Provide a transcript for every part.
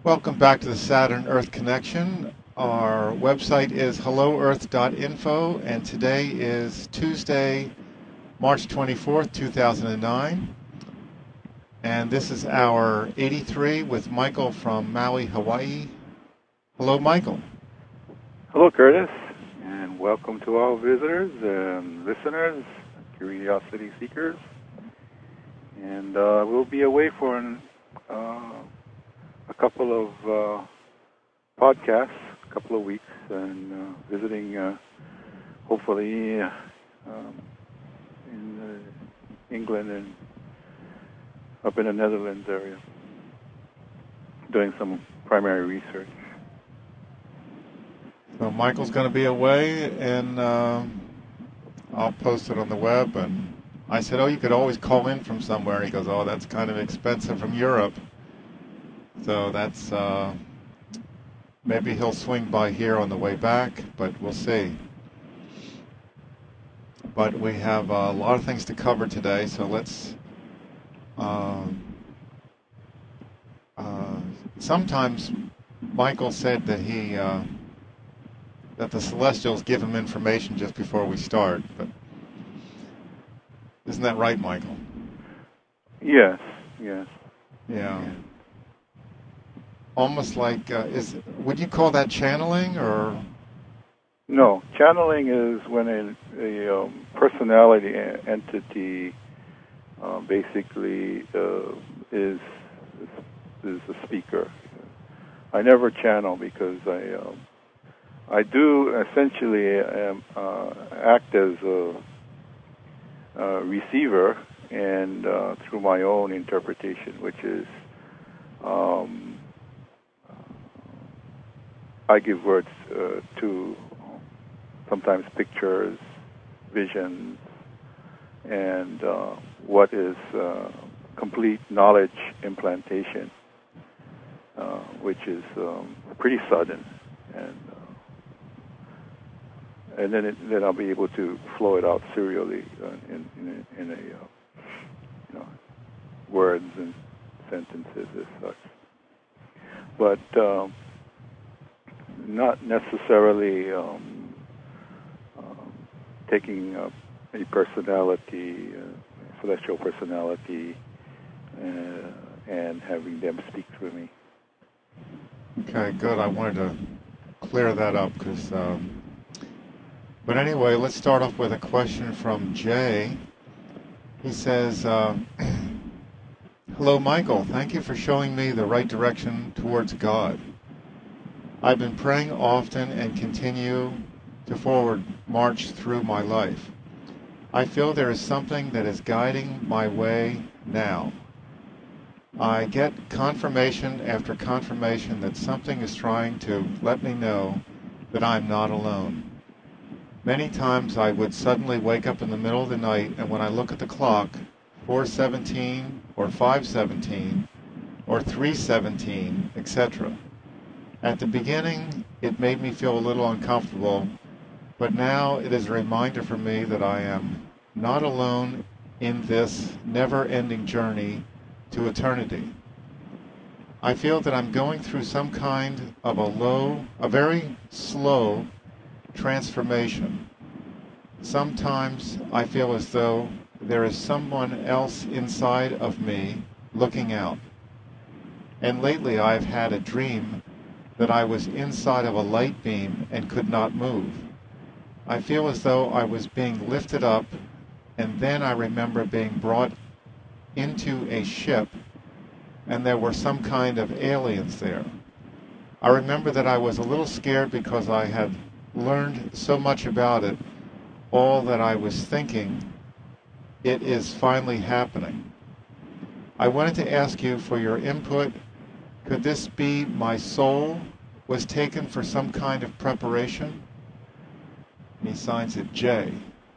Welcome back to the Saturn-Earth Connection. Our website is helloearth.info, and today is Tuesday, March 24th, 2009. And this is our 83 with Michael from Maui, Hawaii. Hello, Michael. Hello, Curtis, and welcome to all visitors and listeners, curiosity seekers. And we'll be away for a couple of podcasts, a couple of weeks, and visiting, hopefully, in England and up in the Netherlands area, doing some primary research. So Michael's going to be away, and I'll post it on the web. And I said, oh, you could always call in from somewhere. He goes, oh, that's kind of expensive from Europe. So that's, maybe he'll swing by here on the way back, but we'll see. But we have a lot of things to cover today, so let's, sometimes Michael said that that the Celestials give him information just before we start, but isn't that right, Michael? Yes. Yeah. Almost like, would you call that channeling, or? No, channeling is when a personality entity basically is the speaker. I never channel because I do essentially act as a receiver, and through my own interpretation, which is I give words to sometimes pictures, visions, and what is complete knowledge implantation, which is pretty sudden, and then I'll be able to flow it out serially in a words and sentences as such, but not necessarily taking a personality, celestial personality, and having them speak through me. Okay, good. I wanted to clear that up because. But anyway, let's start off with a question from Jay. He says, hello, Michael. Thank you for showing me the right direction towards God. I've been praying often and continue to forward march through my life. I feel there is something that is guiding my way now. I get confirmation after confirmation that something is trying to let me know that I'm not alone. Many times I would suddenly wake up in the middle of the night, and when I look at the clock, 4:17 or 5:17 or 3:17, etc. At the beginning, it made me feel a little uncomfortable, but now it is a reminder for me that I am not alone in this never-ending journey to eternity. I feel that I'm going through some kind of a very slow transformation. Sometimes I feel as though there is someone else inside of me looking out. And lately I've had a dream that I was inside of a light beam and could not move. I feel as though I was being lifted up, and then I remember being brought into a ship, and there were some kind of aliens there. I remember that I was a little scared because I had learned so much about it, all that I was thinking, it is finally happening. I wanted to ask you for your input. Could this be my soul was taken for some kind of preparation? And he signs it J.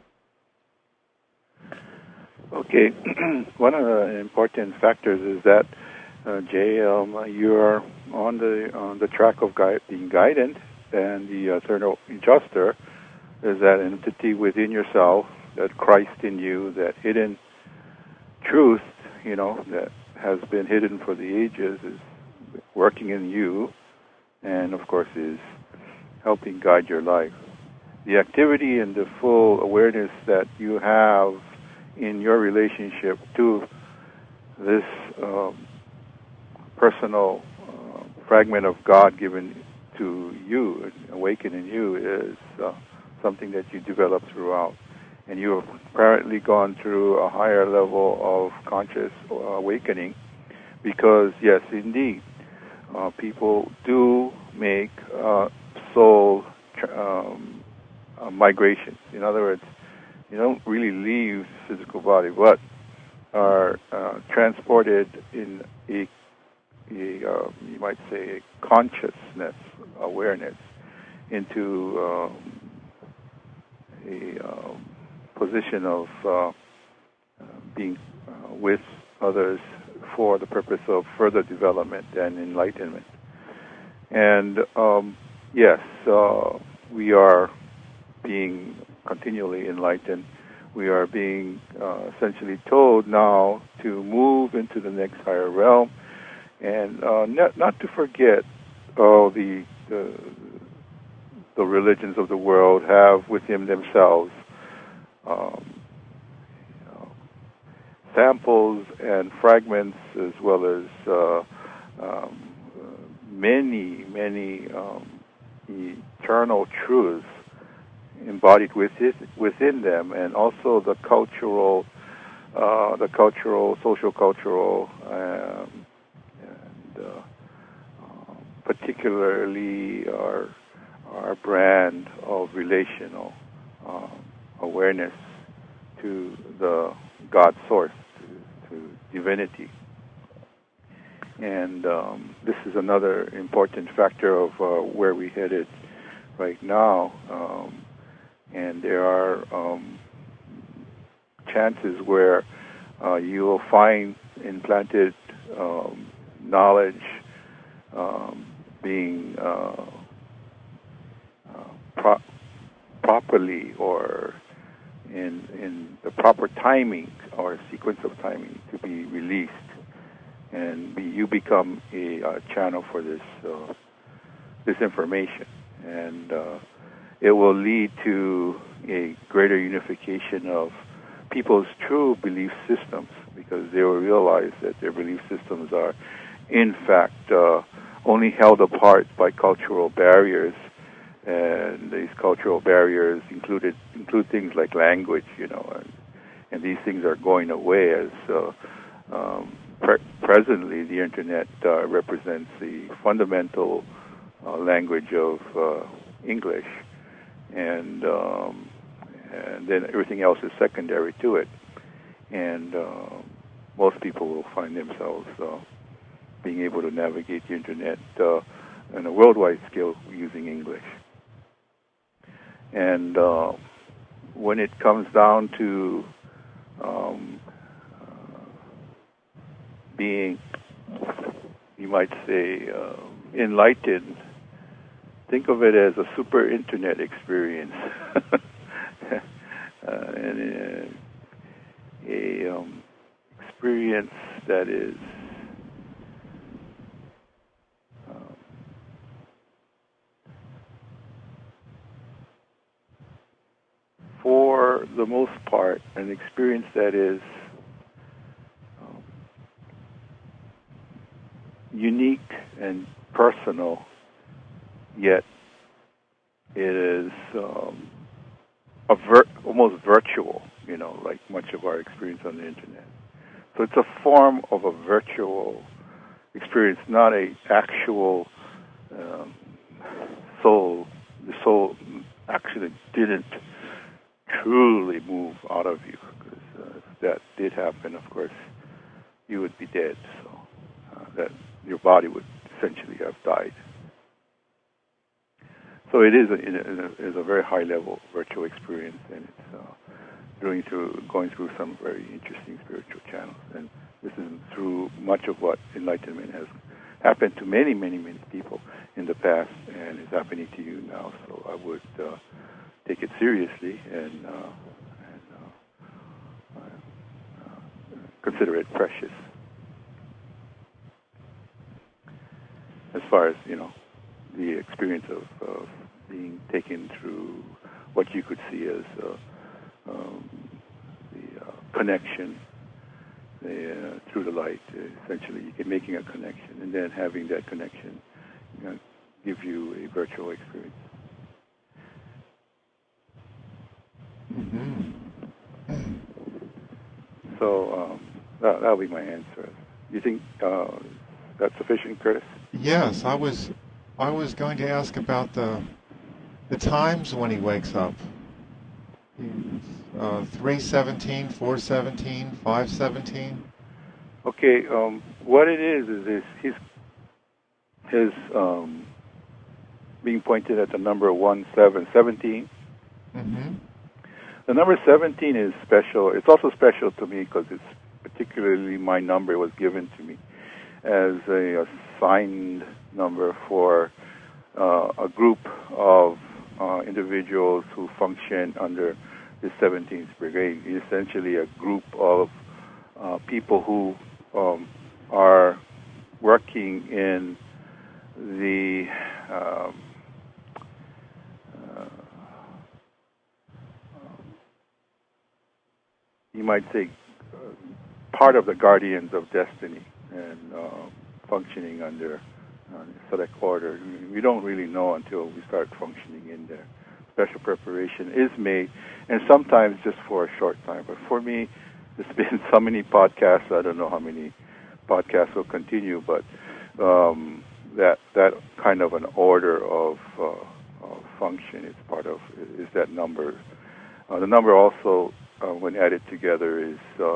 Okay, one of the important factors is that Jay, you're on the track of being guided, and the eternal adjuster is that entity within yourself, that Christ in you, that hidden truth, that has been hidden for the ages, is working in you, and of course is helping guide your life. The activity and the full awareness that you have in your relationship to this personal fragment of God given to you, awakened in you, is something that you develop throughout. And you have apparently gone through a higher level of conscious awakening because, yes, indeed, people do make soul migrations. In other words, you don't really leave the physical body, but are transported in a you might say, a consciousness, awareness, into a position of being with others for the purpose of further development and enlightenment. And yes, we are being continually enlightened. We are being essentially told now to move into the next higher realm, and not to forget the religions of the world have within themselves samples and fragments, as well as many eternal truths embodied within them, and also the cultural, social cultural, and particularly our brand of relational awareness to the God source, to divinity. And this is another important factor of where we headed right now. And there are chances where you will find implanted knowledge being properly or in the proper timing or sequence of timing to be released, and you become a channel for this information, and it will lead to a greater unification of people's true belief systems, because they will realize that their belief systems are, in fact, only held apart by cultural barriers, and these cultural barriers include things like language, and these things are going away as presently the internet represents the fundamental language of English, and then everything else is secondary to it, and most people will find themselves being able to navigate the internet on a worldwide scale using English. And when it comes down to being, you might say, enlightened, think of it as a super internet experience, and a experience that is for the most part an experience that is unique and personal, yet it is almost virtual, like much of our experience on the internet. So it's a form of a virtual experience, not a actual soul. The soul actually didn't truly move out of you, because if that did happen, of course, you would be dead. So that your body would essentially have died. So it is a very high level virtual experience, and it's going through some very interesting spiritual channels. And this is through much of what enlightenment has happened to many, many, many people in the past, and is happening to you now. So I would take it seriously and consider it precious. as far as the experience of being taken through what you could see as the connection through the light. Essentially, you get making a connection, and then having that connection give you a virtual experience. Mm-hmm. So that'll be my answer. You think that's sufficient, Curtis? Yes, I was going to ask about the times when he wakes up. 3:17, 4:17, 5:17. Okay. What it is his being pointed at the number 17. Mm-hmm. The number 17 is special. It's also special to me because it's particularly my number was given to me as a assigned number for a group of individuals who function under the 17th Brigade. Essentially a group of people who are working in the you might say part of the Guardians of Destiny and functioning under select order. We don't really know until we start functioning in there. Special preparation is made, and sometimes just for a short time. But for me, there's been so many podcasts. I don't know how many podcasts will continue, but that kind of an order of function is part of is that number. The number also, when added together, is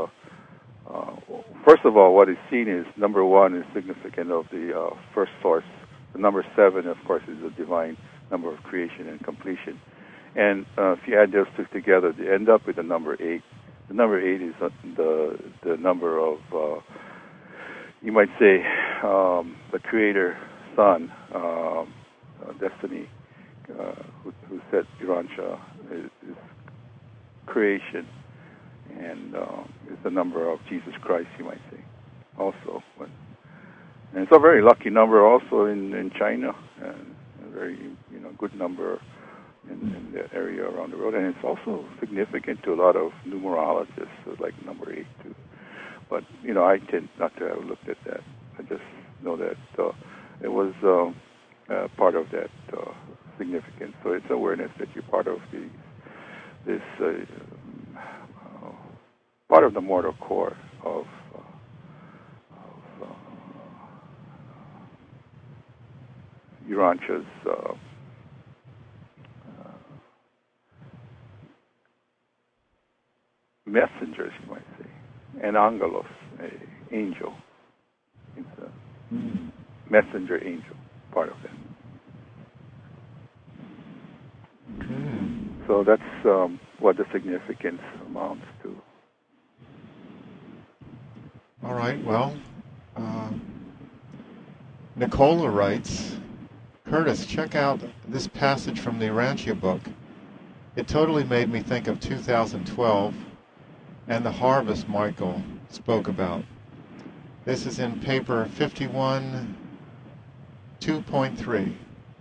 first of all, what is seen is number 1 is significant of the first source. The number 7, of course, is the divine number of creation and completion. And if you add those two together, they end up with the number 8. The number 8 is the number of, you might say, the Creator Son, Destiny, who set Urantia is creation, and is the number of Jesus Christ, you might say, also. And it's a very lucky number also in China, and a very good number in that area around the world. And it's also significant to a lot of numerologists, like number 8 too. But I tend not to have looked at that. I just know that it was part of that significance. So it's awareness that you're part of this part of the mortal core of Urantia's messengers, you might say, and angelos, an angel. It's a messenger angel, part of that. So that's what the significance amounts to. All right, well, Nicola writes, Curtis, check out this passage from the Urantia book. It totally made me think of 2012 and the harvest Michael spoke about. This is in paper 51 2.3.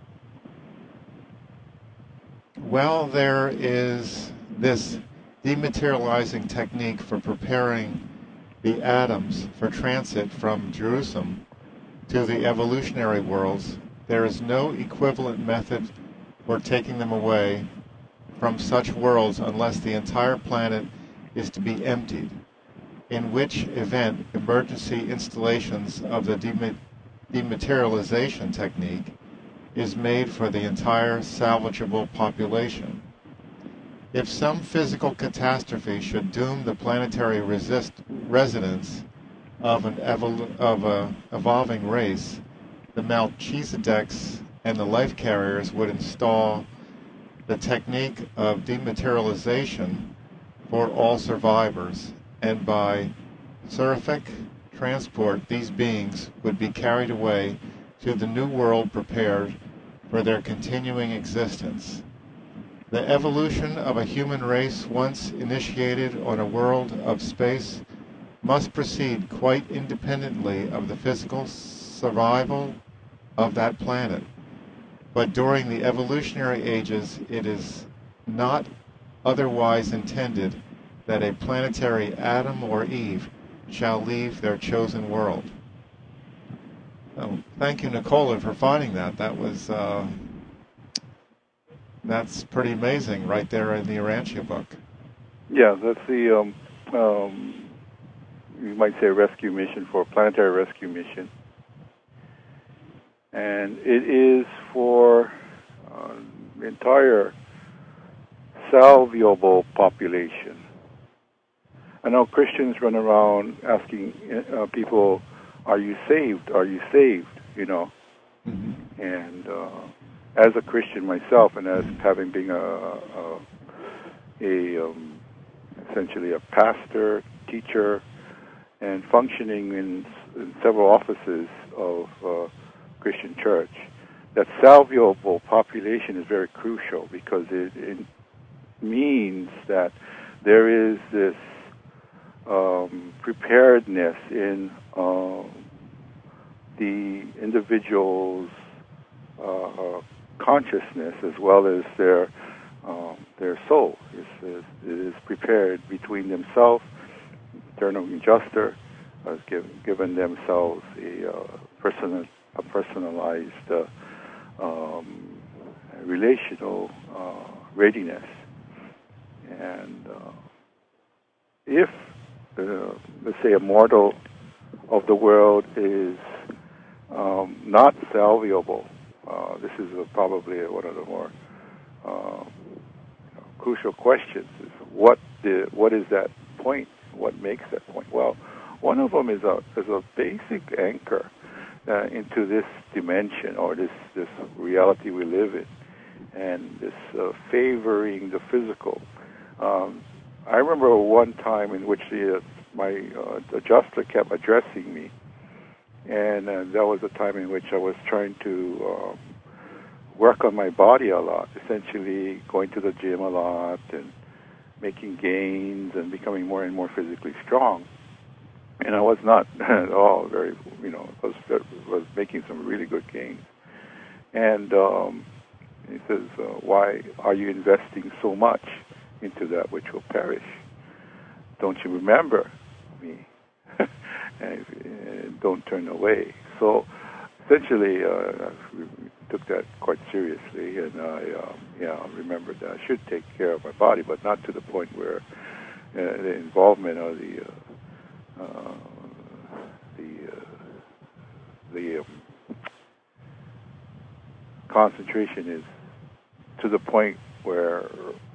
Well, there is this dematerializing technique for preparing the atoms for transit from Jerusalem to the evolutionary worlds. There is no equivalent method for taking them away from such worlds unless the entire planet is to be emptied, in which event emergency installations of the dematerialization technique is made for the entire salvageable population. If some physical catastrophe should doom the planetary residents of an evolving race, the Melchizedeks and the life carriers would install the technique of dematerialization for all survivors, and by seraphic transport these beings would be carried away to the new world prepared for their continuing existence. The evolution of a human race once initiated on a world of space must proceed quite independently of the physical survival of that planet. But during the evolutionary ages, it is not otherwise intended that a planetary Adam or Eve shall leave their chosen world. Oh, thank you, Nicola, for finding that. That's pretty amazing, right there in the Urantia book. Yeah, that's the you might say rescue mission for planetary rescue mission, and it is for the entire salvageable population. I know Christians run around asking people, "Are you saved? Are you saved?" You know, Mm-hmm. and as a Christian myself, and as having been essentially a pastor, teacher, and functioning in several offices of Christian church, that salvageable population is very crucial because it means that there is this preparedness in the individual's consciousness as well as their soul is prepared between themselves. Eternal Adjuster has given themselves a personalized relational readiness, and if let's say a mortal of the world is not salvageable, this is probably one of the more crucial questions: is what is that point? What makes that point? Well, one of them is a basic anchor into this dimension or this reality we live in, and this favoring the physical. I remember one time in which my adjuster kept addressing me, and that was a time in which I was trying to work on my body a lot, essentially going to the gym a lot and making gains and becoming more and more physically strong. And I was not at all very, was making some really good gains. And he says, "Why are you investing so much into that which will perish? Don't you remember me? and don't turn away." So essentially, we took that quite seriously, and I remembered that I should take care of my body, but not to the point where the involvement of the concentration is to the point where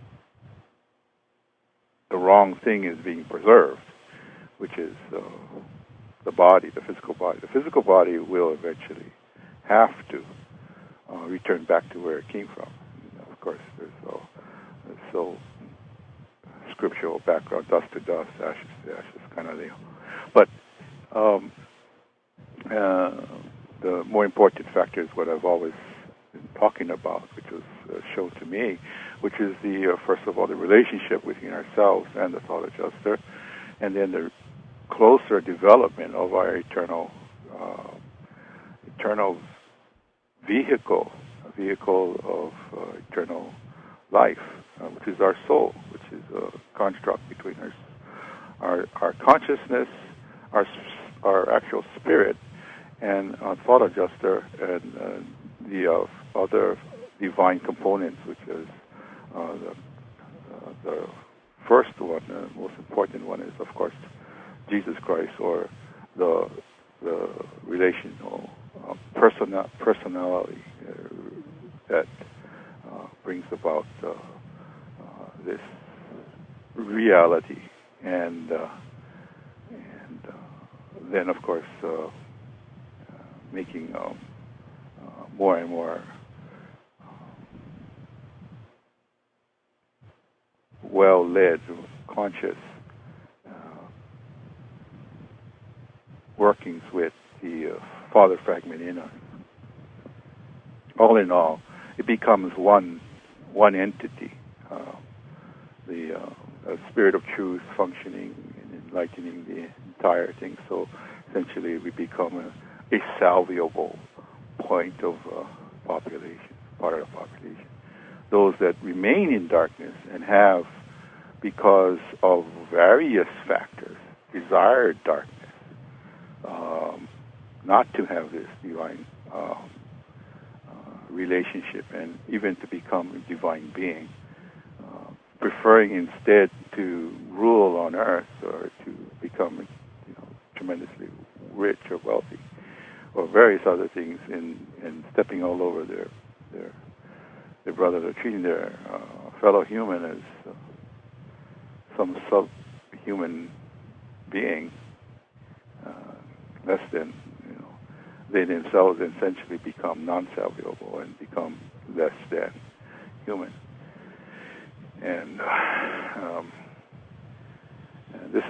the wrong thing is being preserved, which is the body, the physical body. The physical body will eventually have to return back to where it came from. Of course, there's so scriptural background: dust to dust, ashes to ashes, kind of deal. But the more important factor is what I've always been talking about, which was shown to me, which is the first of all the relationship between ourselves and the thought adjuster, and then the closer development of our eternal vehicle, a vehicle of eternal life, which is our soul, which is a construct between our consciousness, our actual spirit, and thought adjuster, and the other divine components, which is the first one, the most important one is, of course, Jesus Christ, or the relational personality that brings about this reality, and then, of course, making more and more well-led, conscious workings with the Father fragment in us. All in all, it becomes one entity, the spirit of truth functioning and enlightening the entire thing. So essentially, we become a salvageable point of population, part of the population. Those that remain in darkness and have, because of various factors, desired darkness, not to have this divine relationship and even to become a divine being, preferring instead to rule on earth or to become, tremendously rich or wealthy, or various other things, and stepping all over their brother, or treating their fellow human as some subhuman being, less than, they themselves essentially become non-salvable and become less than human. And this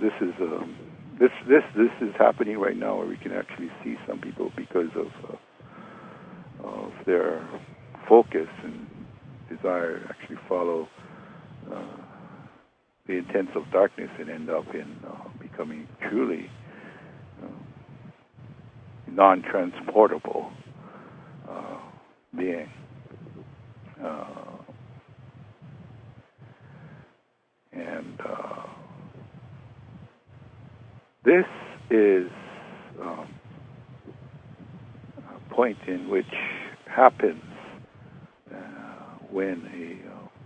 is happening right now, where we can actually see some people, because of their focus and desire, actually follow the intents of darkness and end up in becoming truly non-transportable being. This is a point in which happens when a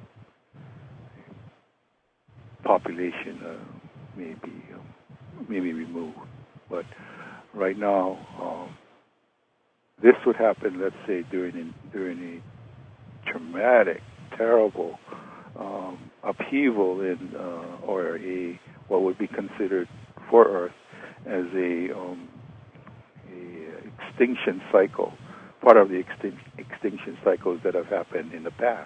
population may be removed. But right now, this would happen, let's say, during a traumatic, terrible upheaval in, or what would be considered for Earth as a extinction cycle, part of the extinction cycles that have happened in the past,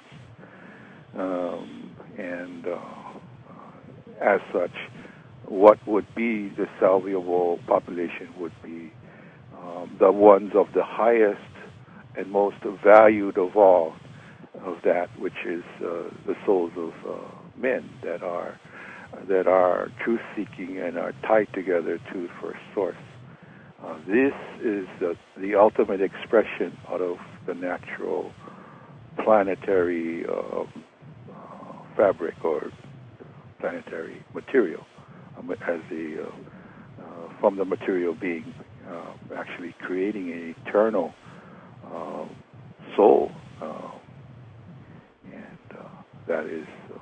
and as such, what would be the salvable population would be the ones of the highest and most valued of all, of that which is the souls of men that are truth-seeking and are tied together to the first source. This is the ultimate expression out of the natural planetary fabric or planetary material, as from the material being actually creating an eternal soul, and that is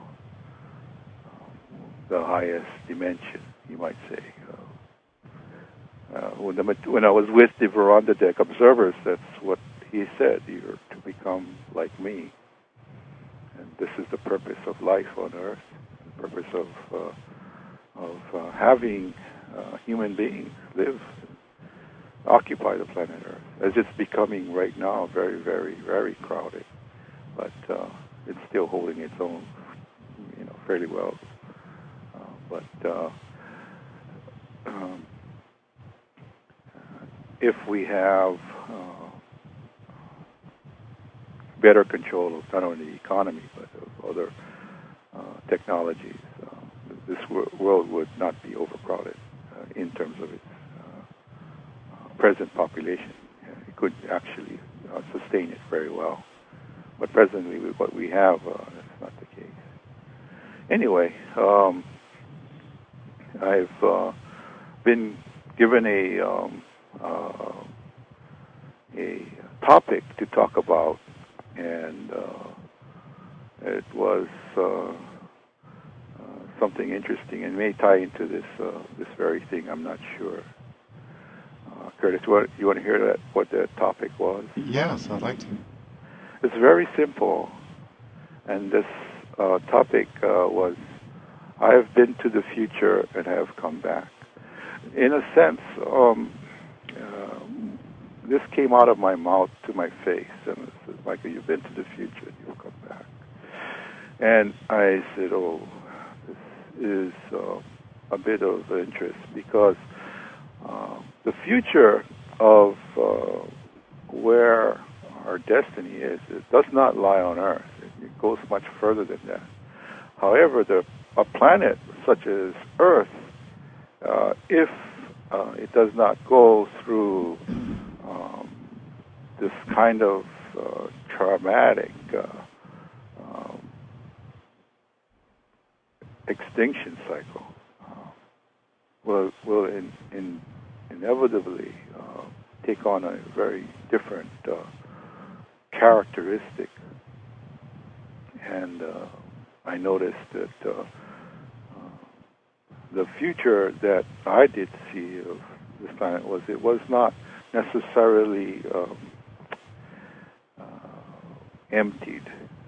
the highest dimension, you might say. When I was with the Veranda Deck observers, that's what he said: "You're to become like me." And this is the purpose of life on Earth, the purpose of having human beings live, occupy the planet Earth, as it's becoming right now very, very, very crowded. But it's still holding its own, fairly well. If we have better control of not only the economy but of other technologies, this world would not be overcrowded in terms of its present population. It could actually sustain it very well. But presently, with what we have, that's not the case. Anyway, I've been given a topic to talk about, and it was something interesting, and may tie into this very thing. I'm not sure. Curtis, you want to hear what the topic was? Yes, I'd like to. It's very simple, and this topic was, I have been to the future and have come back. In a sense, this came out of my mouth to my face, and it said, "Michael, you've been to the future and you've come back." And I said, "Oh, this is a bit of interest, because the future of where our destiny is, it does not lie on Earth. It goes much further than that. However, a planet such as Earth, if it does not go through this kind of traumatic extinction cycle will inevitably take on a very different characteristic. And I noticed that the future that I did see of this planet was not necessarily emptied.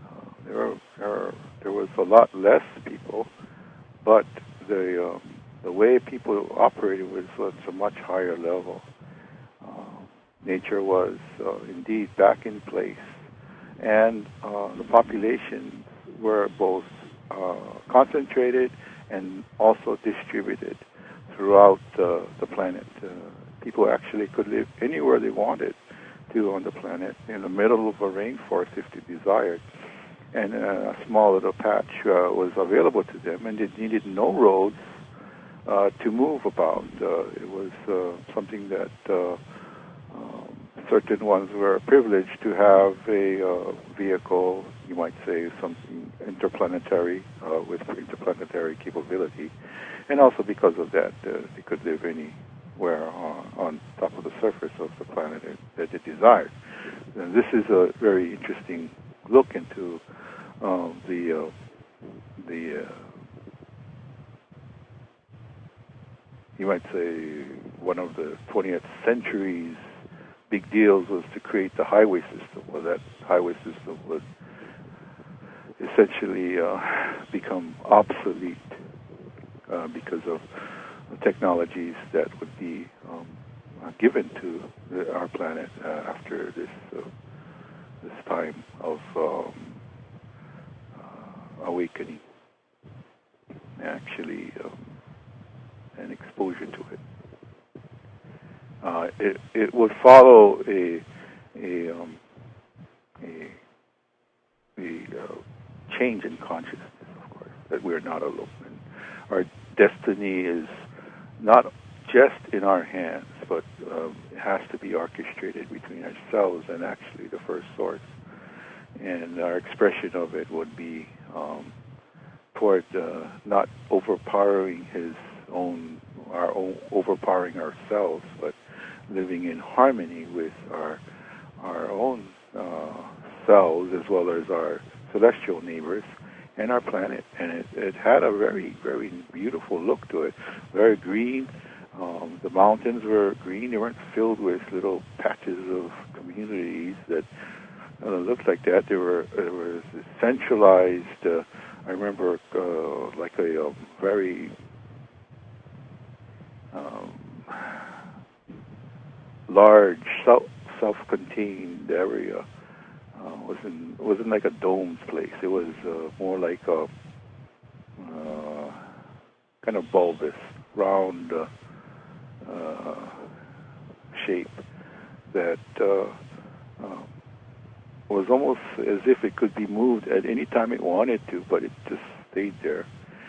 There was a lot less people, but the way people operated was at a much higher level. Nature was indeed back in place, and the populations were both concentrated and also distributed throughout the planet. People actually could live anywhere they wanted to on the planet, in the middle of a rainforest if they desired. And a small little patch was available to them, and they needed no roads to move about. It was something that certain ones were privileged to have a vehicle, you might say something interplanetary, with interplanetary capability. And also because of that, they could live anywhere on top of the surface of the planet that they desired. And this is a very interesting look into the you might say one of the 20th century's big deals was to create the highway system. Well, that highway system would essentially become obsolete because of the technologies that would be given to our planet after this time of awakening, actually, and exposure to it. It would follow a change in consciousness, of course, that we're not alone. And our destiny is not just in our hands, but it has to be orchestrated between ourselves and actually the first source. And our expression of it would be toward not overpowering overpowering ourselves, but living in harmony with our own selves as well as our celestial neighbors and our planet. And it had a very, very beautiful look to it, very green. The mountains were green. They weren't filled with little patches of communities that looked like that. There was centralized, I remember like a very large self-contained area. Wasn't like a domed place. It was more like a kind of bulbous, round shape that was almost as if it could be moved at any time it wanted to, but it just stayed there.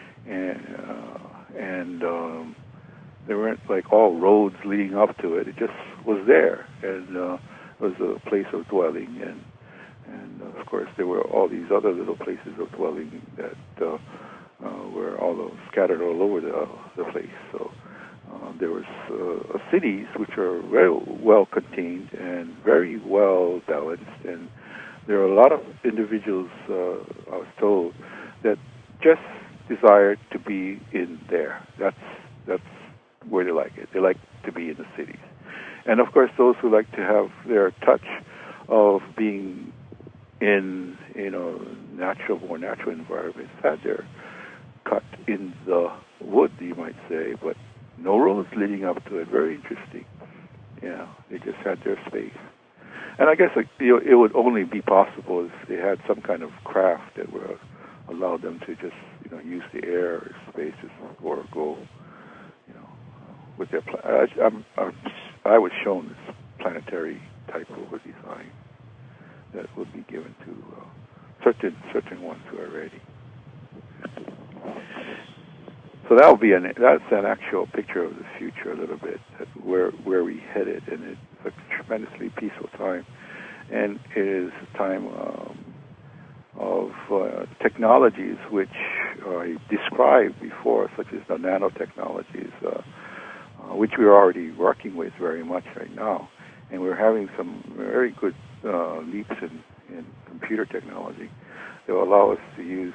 And there weren't like all roads leading up to it. It just was there, and it was a place of dwelling. And of course, there were all these other little places of dwelling that were all scattered all over the place. So there was cities which are very well contained and very well balanced, and there are a lot of individuals, I was told, that just desired to be in there. That's where they like it. They like to be in the cities. And of course, those who like to have their touch of being in, more natural environments had their cut in the wood, you might say, but no roads leading up to it. Very interesting. Yeah, they just had their space. And I guess it would only be possible if they had some kind of craft that would allow them to just use the air or spaces or go with their I was shown this planetary type of a design that would be given to certain ones who are ready. So that's an actual picture of the future a little bit, where we headed, and it's a tremendously peaceful time, and it is a time of technologies which I described before, such as the nanotechnologies, which we're already working with very much right now, and we're having some very good leaps in computer technology that will allow us to use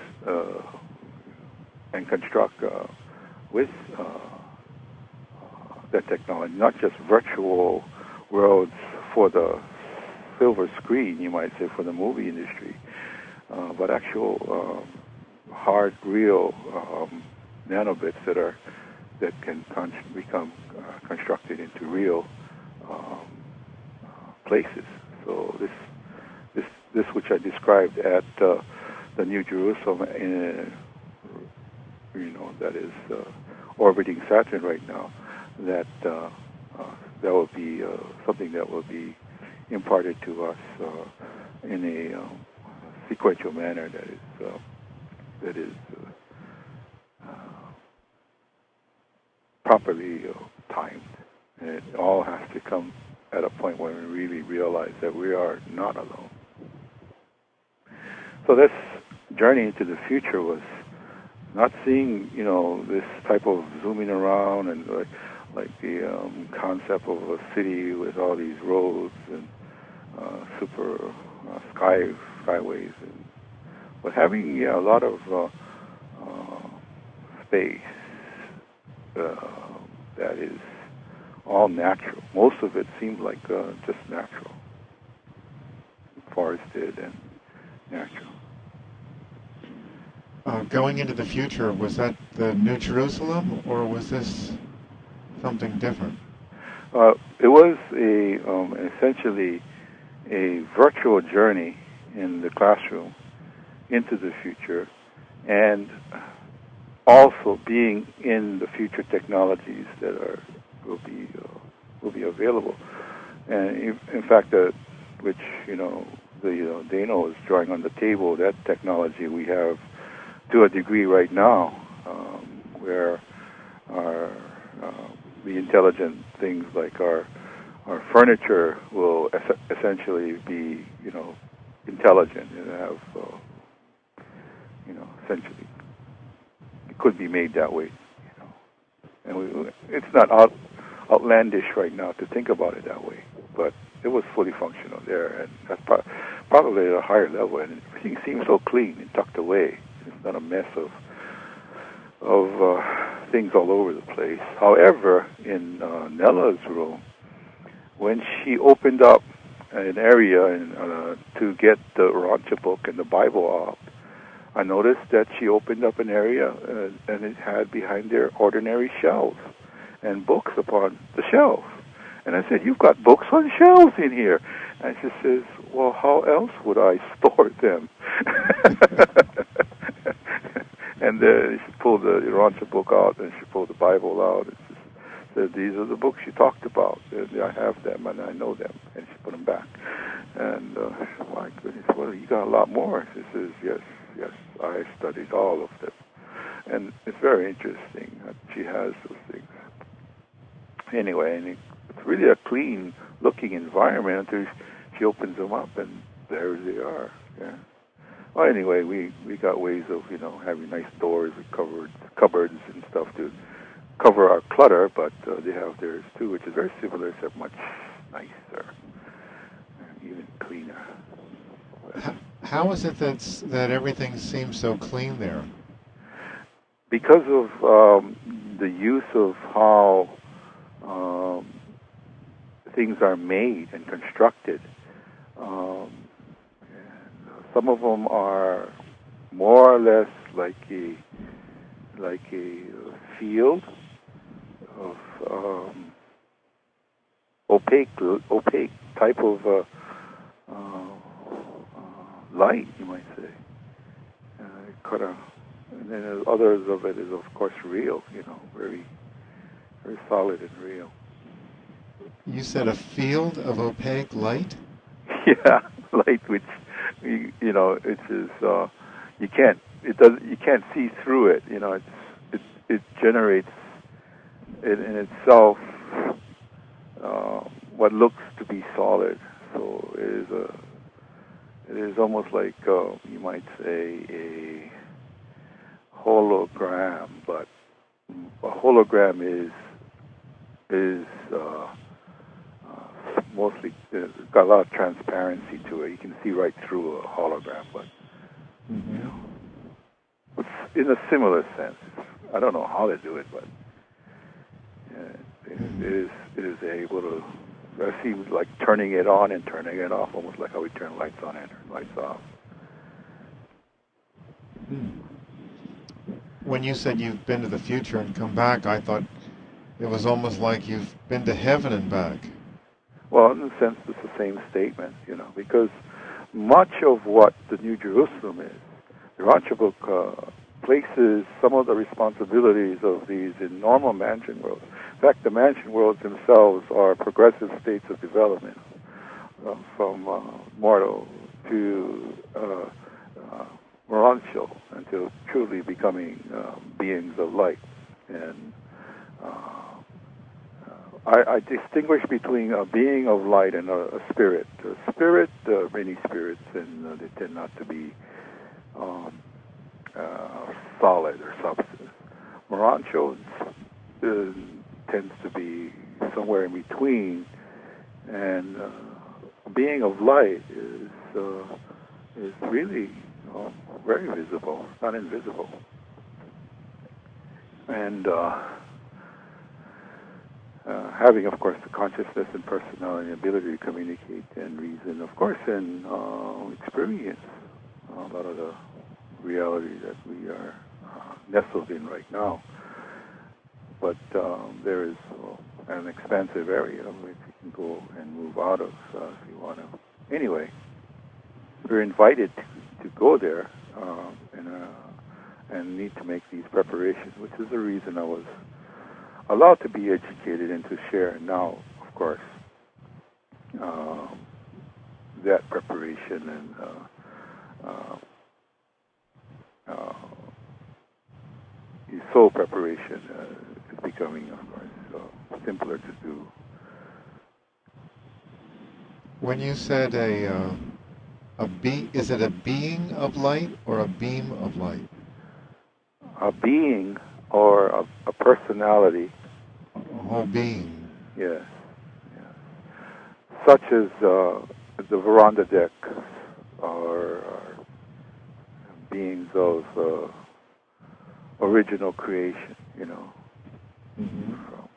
and construct with that technology, not just virtual worlds for the silver screen, you might say, for the movie industry, but actual hard, real nanobits that can become constructed into real places. So this which I described at the New Jerusalem, that is orbiting Saturn right now, that will be something that will be imparted to us in a sequential manner that is properly timed, and it all has to come at a point where we really realize that we are not alone. So this journey into the future was not seeing, this type of zooming around and like the concept of a city with all these roads and super skyways, but having a lot of space that is all natural. Most of it seemed like just natural, forested and natural. Going into the future, was that the New Jerusalem, or was this something different? It was essentially a virtual journey in the classroom into the future, and also being in the future technologies that will be available. And in fact, which the Dano is drawing on the table, that technology we have to a degree right now, where the intelligent things like our furniture will essentially be intelligent and have essentially it could be made that way, and it's not outlandish right now to think about it that way, but it was fully functional there, and that's probably at a higher level, and everything seems so clean and tucked away. It's not a mess of things all over the place. However, in Nella's room, when she opened up an area to get the Urantia book and the Bible out, I noticed that she opened up an area and it had behind there ordinary shelves and books upon the shelves. And I said, "You've got books on shelves in here." And she says, "Well, how else would I store them?" And she pulled the Urantia book out, and she pulled the Bible out, and she said, "These are the books you talked about. And I have them, and I know them." And she put them back. And my goodness, well, you got a lot more. She says, yes, I studied all of them. And it's very interesting that she has those things. Anyway, and it's really a clean-looking environment until she opens them up, and there they are. Yeah. Well, anyway, we got ways of having nice doors with cupboards and stuff to cover our clutter, but they have theirs too, which is very similar, except much nicer, and even cleaner. How is it that everything seems so clean there? Because of the use of how things are made and constructed. Some of them are more or less like a field of opaque type of light, you might say. And then others of it is, of course, real. Very, very solid and real. You said a field of opaque light? Yeah, light which it is you can't see through it. it generates in itself what looks to be solid. So it is almost like you might say a hologram, but a hologram is mostly got a lot of transparency to it. You can see right through a hologram, but you know, it's in a similar sense. I don't know how they do it, but it is able to. I see like turning it on and turning it off, almost like how we turn lights on and turn lights off. When you said you've been to the future and come back, I thought it was almost like you've been to heaven and back. Well, in a sense, it's the same statement, you know, because much of what the New Jerusalem is, the Rancha book places some of the responsibilities of these in normal mansion worlds. In fact, the mansion worlds themselves are progressive states of development, from mortal to Morontial, until truly becoming beings of light. And I distinguish between a being of light and a spirit. A spirit, many spirits, and they tend not to be solid or substance. Morontial tends to be somewhere in between, and a being of light is really very visible, not invisible. And having, of course, the consciousness and personality and ability to communicate and reason, of course, and experience a lot of the reality that we are nestled in right now. But there is an expansive area which you can go and move out of if you want to. Anyway, we're invited to go there and need to make these preparations, which is the reason I was allowed to be educated and to share now, of course, that preparation and the soul preparation is becoming, of course, simpler to do. When you said is it a being of light or a beam of light? A being or a personality. A whole being. Yes. Yes. Such as the Veranda Deck are beings of original creation, you know. Mm-hmm.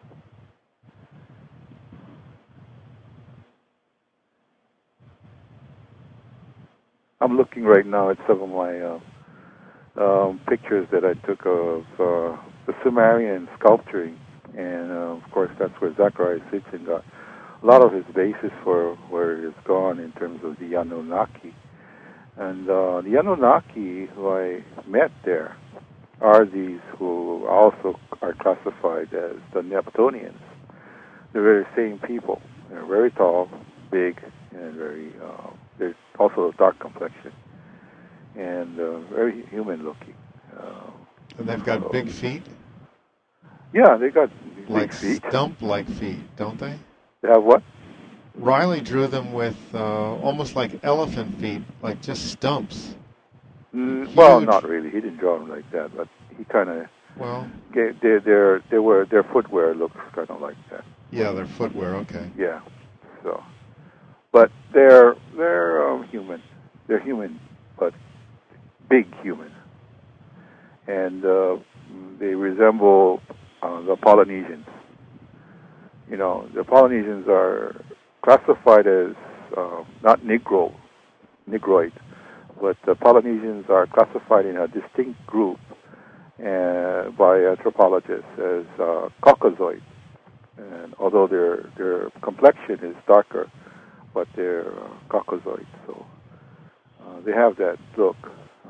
I'm looking right now at some of my pictures that I took of the Sumerian sculpturing, and of course that's where Zecharia Sitchin got a lot of his basis for where it has gone in terms of the Anunnaki. And the Anunnaki who I met there are these who also are classified as the Neptunians. They're very same people. They're very tall, big, and very. There's also a dark complexion and very human-looking. And they've got big feet? Yeah, they got like big feet. Stump-like feet, don't they? They have what? Riley drew them with almost like elephant feet, like just stumps. Well, not really. He didn't draw them like that, but he kind of. Well, their footwear looks kind of like that. Yeah, their footwear. Okay. Yeah. So, but they're human. They're human, but big human, and they resemble the Polynesians. You know, the Polynesians are classified as not Negroid, but the Polynesians are classified in a distinct group by anthropologists as Caucasoid. And although their complexion is darker, but they're Caucasoid, so they have that look.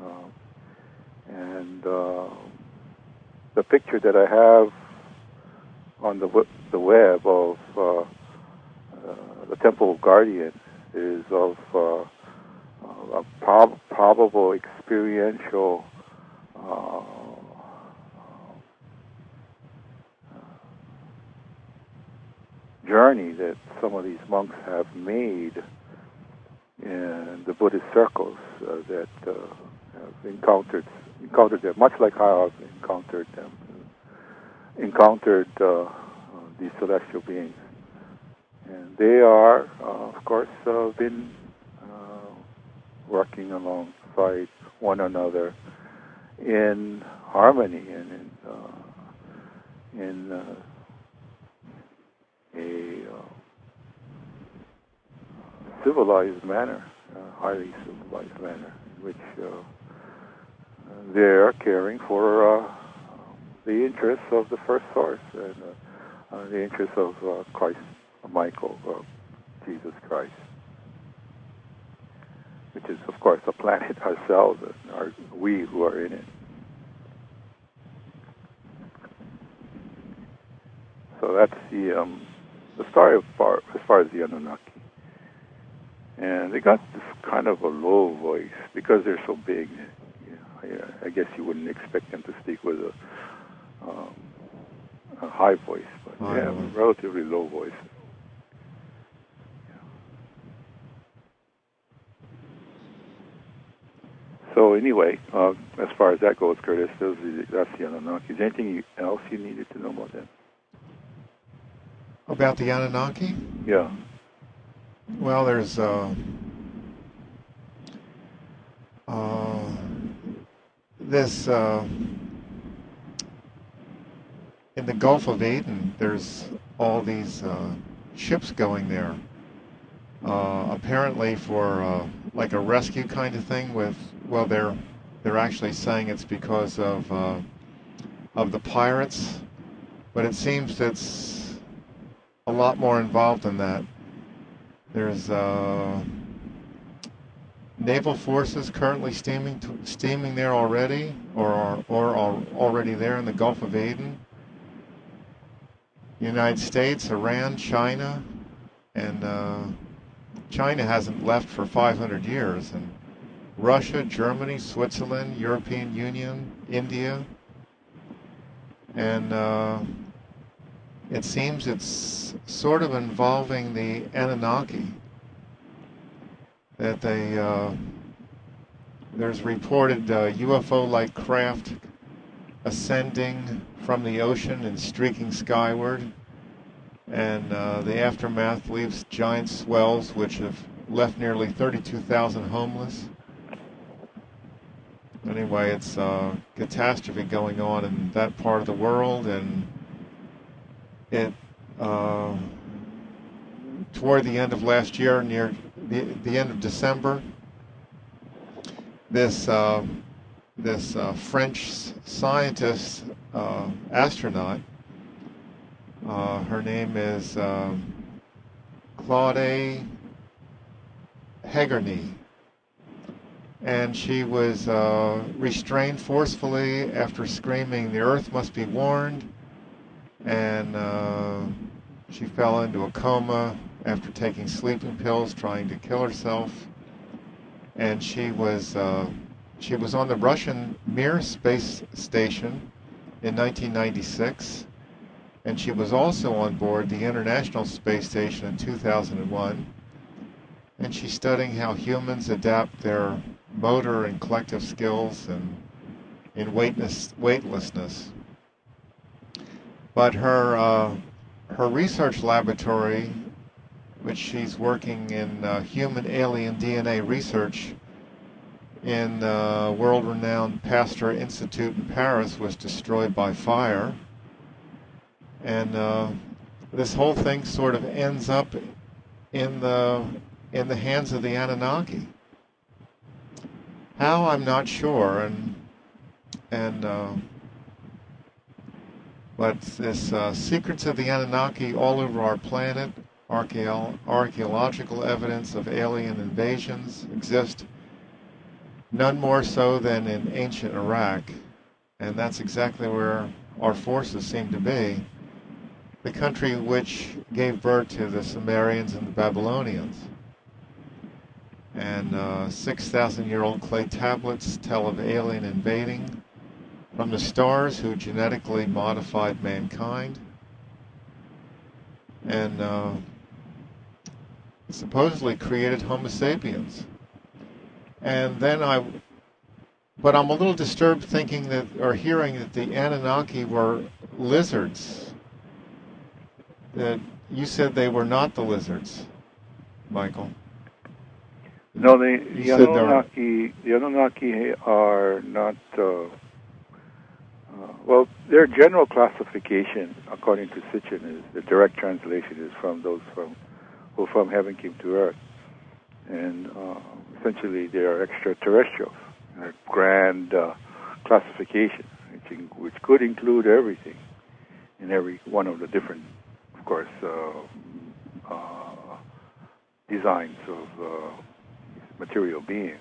And the picture that I have on the web of the Temple Guardian is of a probable experiential journey that some of these monks have made in the Buddhist circles that have encountered them, much like how I've encountered these celestial beings. And they are, of course, been working alongside one another in harmony and in a civilized manner, highly civilized manner, in which they're caring for the interests of the first source and the interests of Christ, Michael, Jesus Christ, which is, of course, the planet ourselves, and we who are in it. So that's the story as far as the Anunnaki. And they got this kind of a low voice because they're so big. I guess you wouldn't expect them to speak with a high voice, but they have a relatively low voice. So anyway, as far as that goes, Curtis, that's the Anunnaki. Is there anything else you needed to know about that? About the Anunnaki? Yeah. Well, there's this in the Gulf of Aden. There's all these ships going there, apparently for like a rescue kind of thing. They're actually saying it's because of the pirates, but it seems it's a lot more involved than that. There's naval forces currently steaming there already, or are already there in the Gulf of Aden. United States, Iran, China, and China hasn't left for 500 years, and Russia, Germany, Switzerland, European Union, India, and it seems it's sort of involving the Anunnaki, that there's reported UFO-like craft ascending from the ocean and streaking skyward, and the aftermath leaves giant swells which have left nearly 32,000 homeless. Anyway, it's a catastrophe going on in that part of the world, and it toward the end of last year, near the end of December, this French scientist, astronaut, her name is Claude Hegarny, and she was restrained forcefully after screaming, "The Earth must be warned," and she fell into a coma after taking sleeping pills, trying to kill herself. And she was on the Russian Mir space station in 1996, and she was also on board the International Space Station in 2001. And she's studying how humans adapt their motor and collective skills and in weightlessness. But her research laboratory, which she's working in human alien DNA research in world-renowned Pasteur Institute in Paris, was destroyed by fire. And this whole thing sort of ends up in the hands of the Anunnaki. How, I'm not sure, but this secrets of the Anunnaki all over our planet, archaeological evidence of alien invasions exist, none more so than in ancient Iraq, and that's exactly where our forces seem to be, the country which gave birth to the Sumerians and the Babylonians. And 6,000-year-old clay tablets tell of alien invading from the stars who genetically modified mankind. and supposedly created Homo sapiens. And then but I'm a little disturbed thinking that, or hearing that the Anunnaki were lizards. That you said they were not the lizards, Michael. No, the Anunnaki are not. Well, their general classification, according to Sitchin, is the direct translation is from those who from heaven came to earth, and essentially they are extraterrestrials. A grand classification, which could include everything in every one of the different, of course, designs of material beings.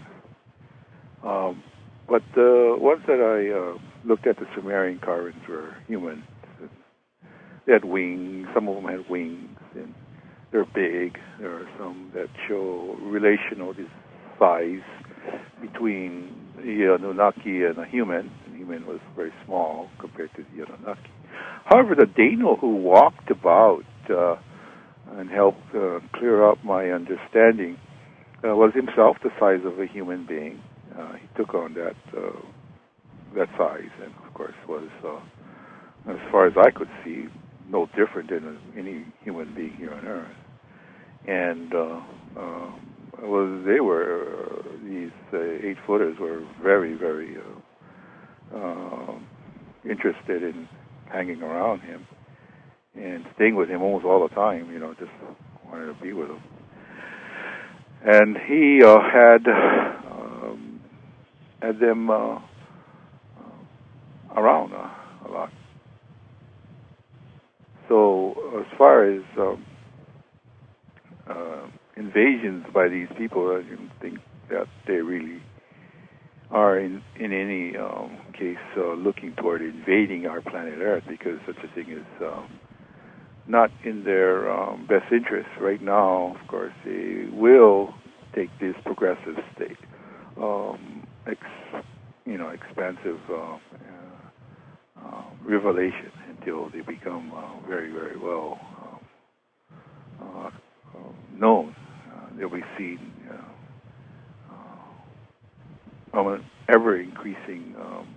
But the ones that I looked at, the Sumerian carvings, were human. They had wings. Some of them had wings, and they're big. There are some that show relational size between the Anunnaki and a human. The human was very small compared to the Anunnaki. However, the Dano who walked about and helped clear up my understanding was himself the size of a human being. He took on that size, and of course was, as far as I could see, no different than any human being here on Earth. And they were these 8-footers were very, very interested in hanging around him and staying with him almost all the time. Just wanted to be with him. And he had them around a lot. So as far as invasions by these people, I don't think that they really are in any case looking toward invading our planet Earth, because such a thing is not in their best interest. Right now, of course, they will take this progressive state, expansive revelation until they become very, very well known. They'll be seen on an ever-increasing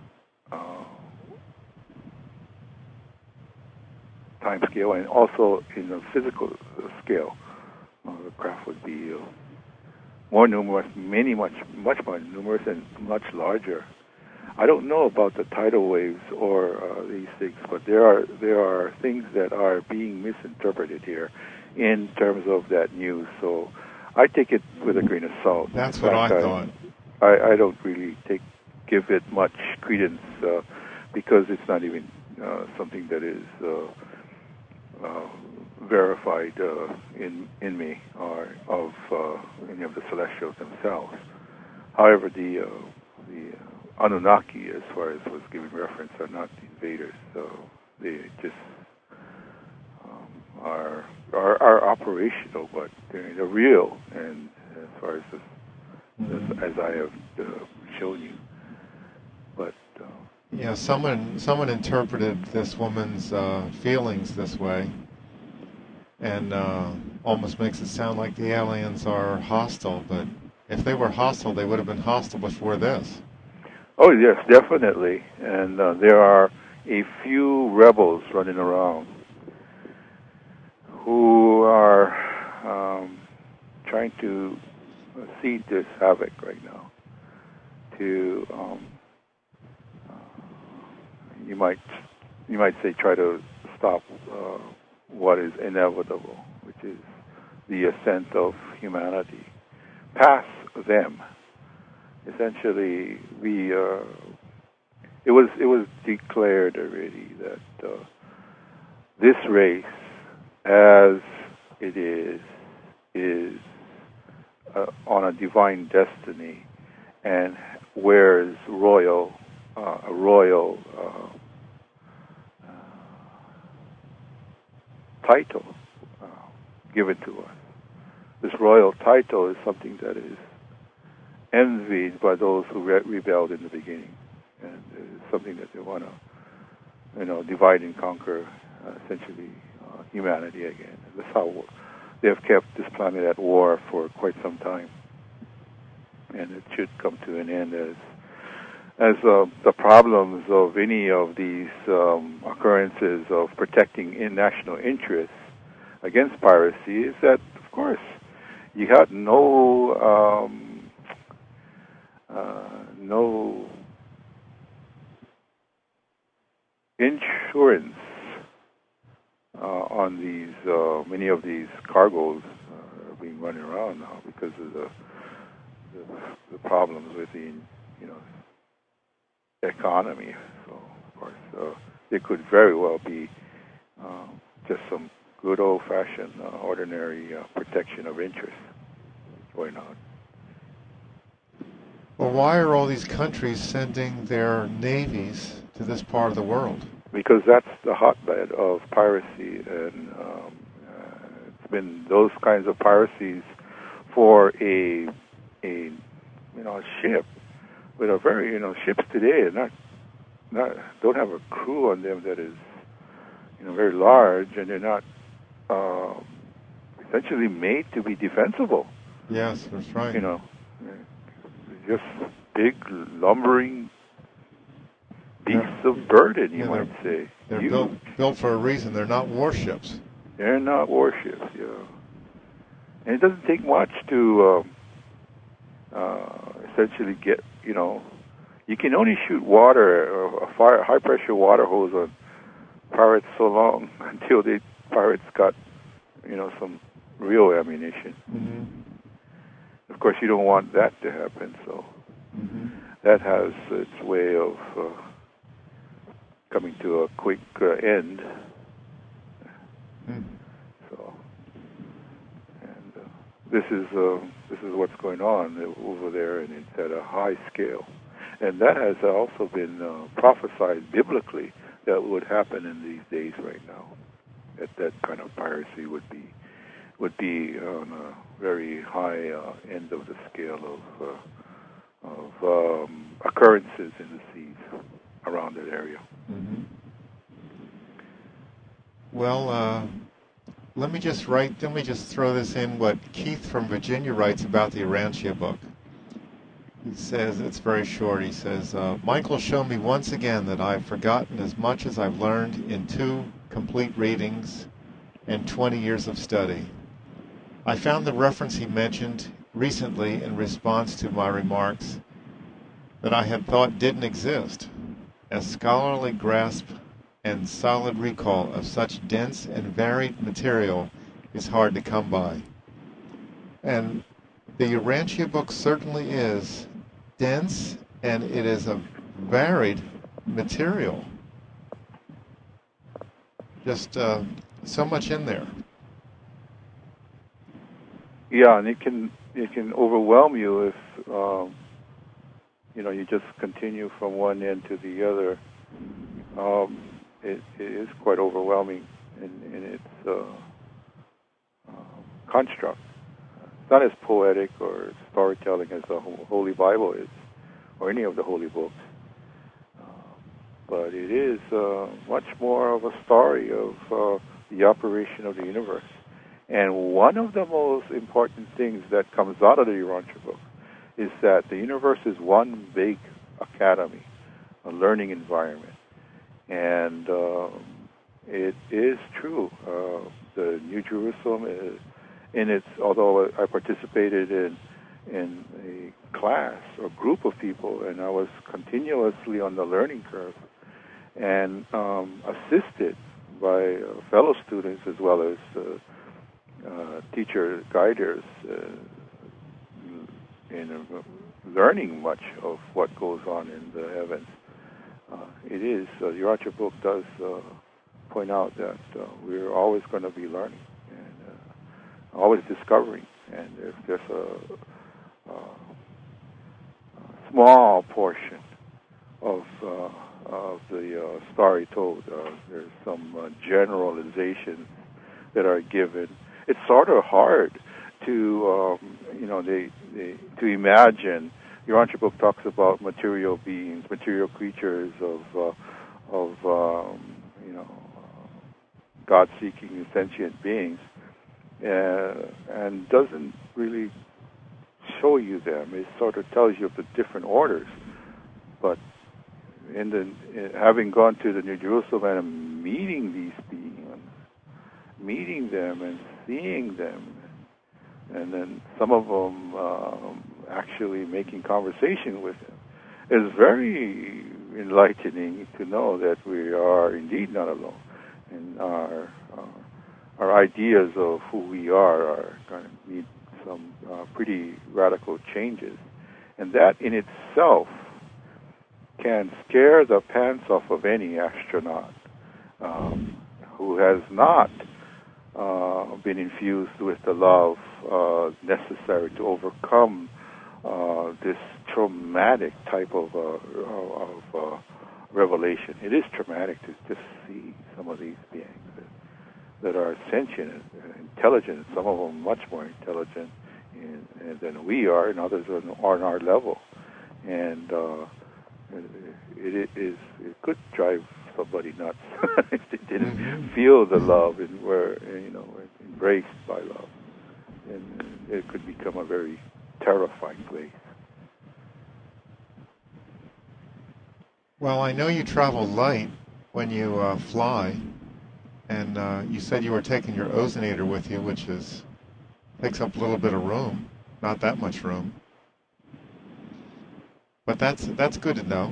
time scale, and also in a physical scale. The craft would be more numerous, much more numerous, and much larger. I don't know about the tidal waves or these things, but there are things that are being misinterpreted here in terms of that news. So I take it with a grain of salt. That's what I thought. I don't really give it much credence because it's not even something that is verified in me or of any of the celestials themselves. However, the Anunnaki, as far as was given reference, are not invaders. So they just are operational, but they're real. And as far as as I have shown you, but yeah, someone interpreted this woman's feelings this way, and almost makes it sound like the aliens are hostile. But if they were hostile, they would have been hostile before this. Oh yes, definitely. And there are a few rebels running around who are trying to seed this havoc right now. To you might say, try to stop what is inevitable, which is the ascent of humanity past them. Essentially, it was declared already that this race, as it is on a divine destiny, and wears a royal title given to us. This royal title is something that is envied by those who rebelled in the beginning, and it's something that they want to, divide and conquer, essentially humanity again. That's how they have kept this planet at war for quite some time, and it should come to an end as the problems of any of these occurrences of protecting in national interests against piracy is that, of course, you had no insurance on these many of these cargoes are being run around now because of the problems with the economy. So of course it could very well be just some good old-fashioned ordinary protection of interest going on. Well, why are all these countries sending their navies to this part of the world? Because that's the hotbed of piracy, and it's been those kinds of piracies for a ship with a very ships today are not don't have a crew on them that is very large, and they're not essentially made to be defensible. Yes, that's right. Just big lumbering beasts of burden, you might say. They're built for a reason. They're not warships. They're not warships, And it doesn't take much to essentially get, you can only shoot water, a high-pressure water hose on pirates so long until the pirates got, some real ammunition. Mm-hmm. Of course, you don't want that to happen, so that has its way of coming to a quick end. So, and this is what's going on over there, and it's at a high scale, and that has also been prophesied biblically that would happen in these days right now. That kind of piracy would be on a very high end of the scale of occurrences in the seas around that area. Mm-hmm. Well, let me just throw this in what Keith from Virginia writes about the Urantia book. He says, it's very short, he says, Michael showed me once again that I've forgotten as much as I've learned in 2 complete readings and 20 years of study. I found the reference he mentioned recently in response to my remarks that I had thought didn't exist. A scholarly grasp and solid recall of such dense and varied material is hard to come by. And the Urantia book certainly is dense, and it is a varied material. Just so much in there. Yeah, and it can overwhelm you if you just continue from one end to the other. It is quite overwhelming in its construct. It's not as poetic or storytelling as the Holy Bible is, or any of the holy books. But it is much more of a story of the operation of the universe. And one of the most important things that comes out of the Urantia book is that the universe is one big academy, a learning environment. And it is true. The New Jerusalem is, although I participated in a class or group of people, and I was continuously on the learning curve and assisted by fellow students as well as teacher guiders in learning much of what goes on in the heavens. It is, the Urantia book does point out that we're always going to be learning and always discovering. And if there's a small portion of the story told, there's some generalizations that are given. It's sort of hard to, to imagine. The Urantia book talks about material beings, material creatures of God-seeking sentient beings, and doesn't really show you them. It sort of tells you of the different orders. But having gone to the New Jerusalem and meeting these beings, meeting them and seeing them, and then some of them actually making conversation with them, is very enlightening to know that we are indeed not alone, and our ideas of who we are going to need some pretty radical changes, and that in itself can scare the pants off of any astronaut who has not been infused with the love necessary to overcome this traumatic type of revelation. It is traumatic to just see some of these beings that are sentient and intelligent. Some of them much more intelligent than we are, and others are on our level. And it could drive somebody nuts if they didn't feel the love and were embraced by love. And it could become a very terrifying place. Well, I know you travel light when you fly, and you said you were taking your ozonator with you, which takes up a little bit of room, not that much room. But that's good to know.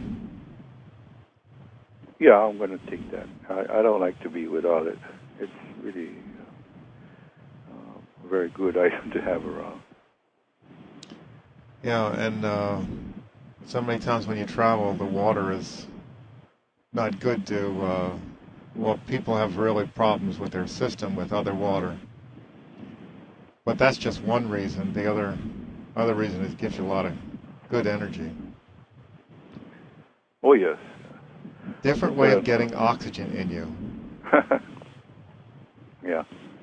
Yeah, I'm going to take that. I don't like to be without it. It's really a very good item to have around. Yeah, and so many times when you travel, the water is not good to, people have really problems with their system with other water. But that's just one reason. The other reason is it gives you a lot of good energy. Oh, yes. Different way of getting oxygen in you. Yeah.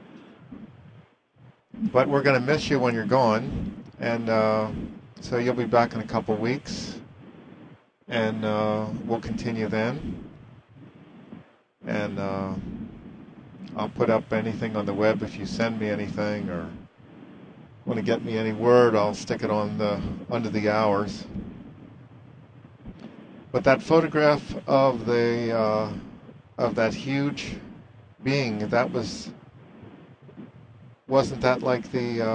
But we're going to miss you when you're gone, and so you'll be back in a couple weeks, and we'll continue then. And I'll put up anything on the web if you send me anything, or want to get me any word, I'll stick it on under the hours. But that photograph of that huge being, wasn't that like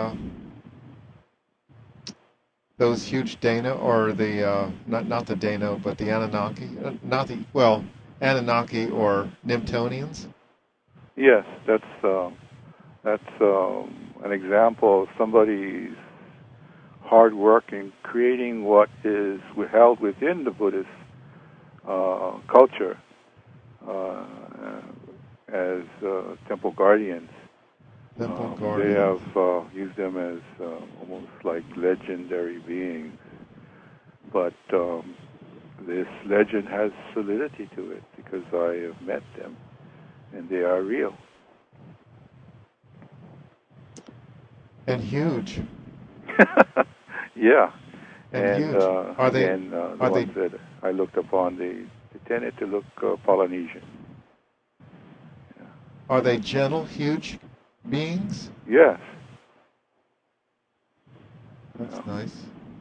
those huge Dano, or the not the Dano, but the Anunnaki, Anunnaki or Nymtonians? Yes, that's an example of somebody's hard work in creating what is held within the Buddhist culture as temple guardians. Temple They guardians. have used them as almost like legendary beings, but this legend has solidity to it because I have met them, and they are real. And huge. Yeah. And huge. Are they? And the ones that I looked upon, they tended to look Polynesian. Yeah. Are they gentle, huge beings? Yes. That's nice.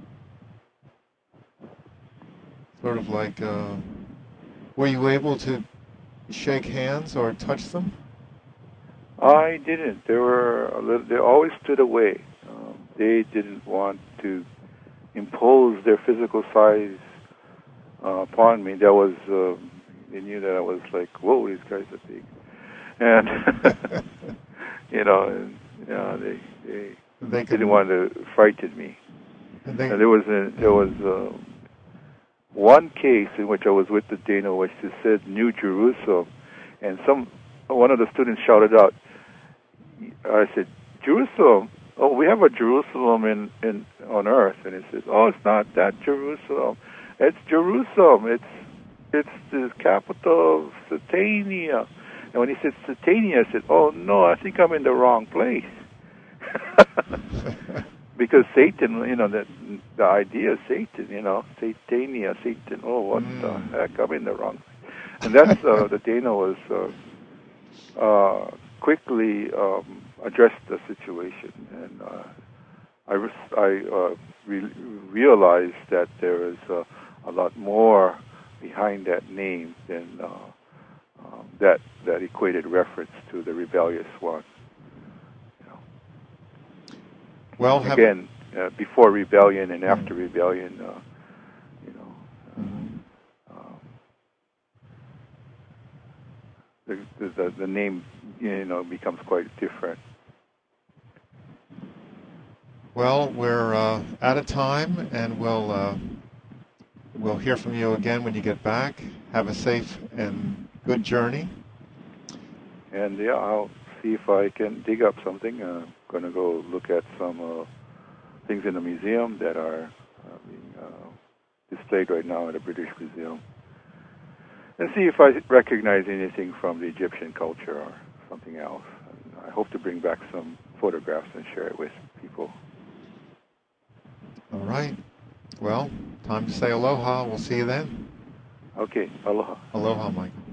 Sort of like, were you able to shake hands or touch them? I didn't. They always stood away. They didn't want to impose their physical size upon me. They knew that I was like, whoa, these guys are big, and they didn't want to frighten me. And there was one case in which I was with the Dano, which said New Jerusalem, and one of the students shouted out. I said, Jerusalem? Oh, we have a Jerusalem on Earth. And he says, oh, it's not that Jerusalem. It's Jerusalem. It's the capital of Satania. And when he said Satania, I said, oh, no, I think I'm in the wrong place. Because Satan, the idea of Satan, Satania, Satan, oh, what the heck, I'm in the wrong place. And that's, the Dana was quickly addressed the situation, and I realized that there is a lot more behind that name than that equated reference to the rebellious one. You know. Well, again, before rebellion and after rebellion, you know, the name, you know, becomes quite different. Well, we're out of time, and we'll hear from you again when you get back. Have a safe and good journey. And yeah, I'll see if I can dig up something. I'm going to go look at some things in the museum that are being displayed right now at the British Museum, and see if I recognize anything from the Egyptian culture or something else. And I hope to bring back some photographs and share it with people. All right. Well, time to say aloha. We'll see you then. Okay, aloha. Aloha, Michael.